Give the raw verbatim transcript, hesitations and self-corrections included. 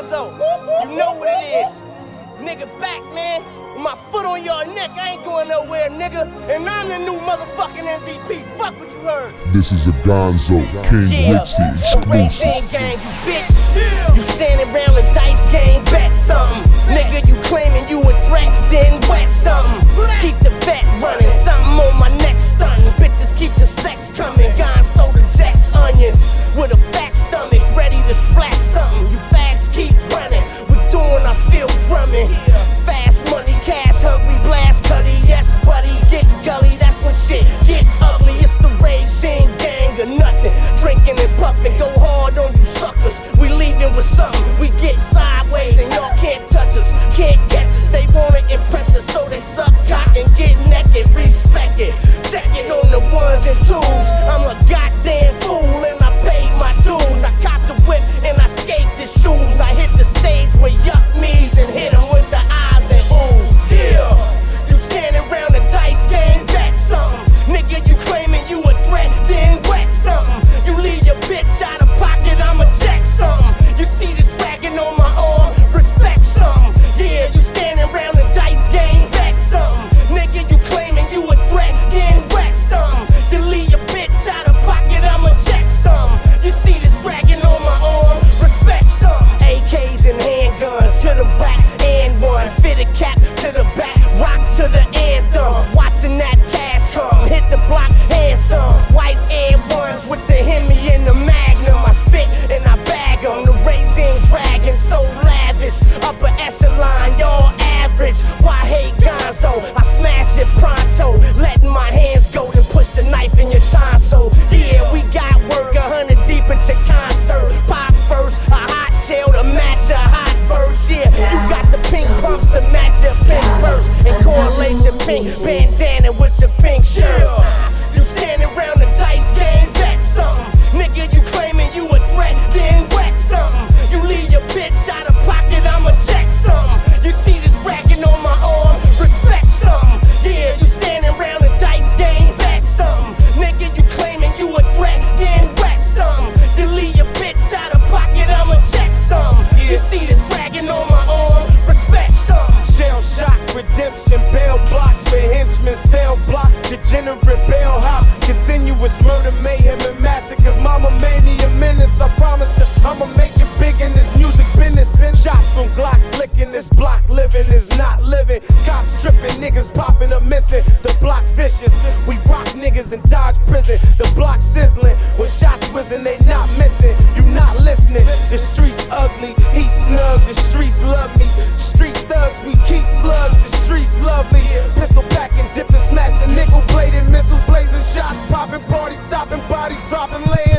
Gonzo. You know what it is. Nigga back, man. With my foot on your neck, I ain't going nowhere, nigga. And I'm the new motherfucking M V P. Fuck what you heard. This is a Gonzo King Yeah, Wixie the Raging exclusive. Gang, you bitch. You standing around the dice game, bet something. Nigga, you claiming you a threat, then wet something. Keep the vet running, something on my neck stunting. Bitches keep the sex coming. Guns throw the jacks, onions. With a fat stomach, ready to splash something. You fags keep running. We doing our field drumming. Fast money, cash, hungry blast, cutty. Yes, buddy, get gully. That's when shit get ugly. It's the Raging Gang or nothing. Drinking and puffing, go hard on you suckers. We leaving with something. We get sideways and y'all can't touch us, can't catch us. They wanna impress us, so they suck cock and get naked. Respect it, check it on the ones and twos. I'm a goddamn fool and I paid my dues. I copped the whip and I skate the shoes. I hit the stage with yuck me's and hit 'em with the eyes and oohs. Yeah, you standing around the dice game, bet something. Nigga, you claiming you a threat, then wet something. You leave your bitch out of pocket, I'ma check something. You see this dragging on my arm, respect something. Yeah, you standing around the dice game, bet something. Nigga, you claiming you a threat, then wet something. You leave your bitch out of pocket, I'ma check something. You see this dragging on my arm, respect something. A Ks and handguns to the back and one. Fit a cap to the back, rock to the anthem. Watching that cash come, hit the block handsome. White Air Ones with the Hemi and the Magnum. I spit and I bag 'em. The Raging Dragon, so lavish. Upper echelon, y'all average. Why hate Gonzo? I smash it pronto. Letting my hands go, then push the knife in your tonsil. Yeah, we got work a hundred deep into concert. Pop first, a hot shell to match a hot verse. Yeah, you got the pink pumps to match your pink verse. And correlate your pink bandana with your pink shirt. You standing around the dice game, bet something. Nigga, you claiming you a threat, then wet something. You leave your bitch out of pocket, I'ma check something. You see this ragging on my arm, respect something. Yeah, you standing around the dice game, bet something. Nigga, you claiming you a threat, then wet something. You leave your bitch out of pocket, I'ma check something. You see this ragging on my arm, respect something. Shell shock, redemption, bail blocks for henchmen, cell block, degenerate bail hop, continuous murder, mayhem, and massacres. Mama made me a menace. I promised her I'ma make it big in this music business. Shots from Glocks licking, this block living is not living. Cops tripping, niggas popping up missing. The block vicious, we rock niggas and dodge prison. The block sizzling, when shots whizzing, they not missing. You not listening. The streets ugly, he snug. The streets love me. Street thugs, we keep slugs. The streets love